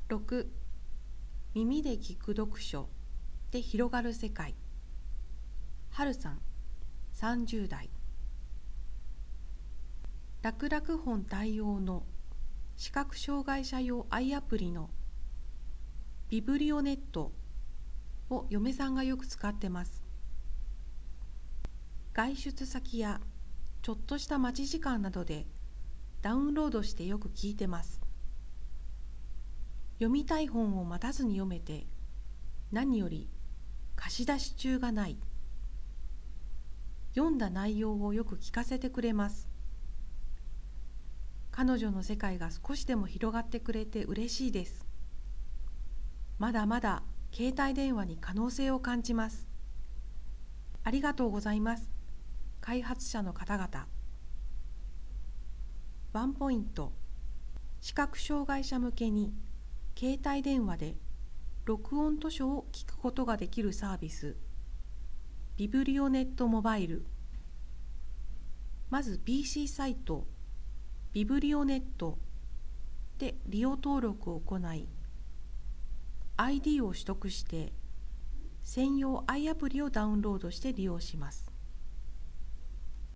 6、耳で聞く読書で広がる世界。はるさん、30代。楽々本対応の視覚障害者用 i アプリのビブリオネットを嫁さんがよく使ってます。外出先やちょっとした待ち時間などでダウンロードしてよく聞いてます。読みたい本を待たずに読めて、何より貸し出し中がない。読んだ内容をよく聞かせてくれます。彼女の世界が少しでも広がってくれて嬉しいです。まだまだ携帯電話に可能性を感じます。ありがとうございます。開発者の方々。ワンポイント、視覚障害者向けに携帯電話で録音図書を聞くことができるサービス、ビブリオネットモバイル。まず PC サイト、ビブリオネットで利用登録を行い、ID を取得して専用 i アプリをダウンロードして利用します。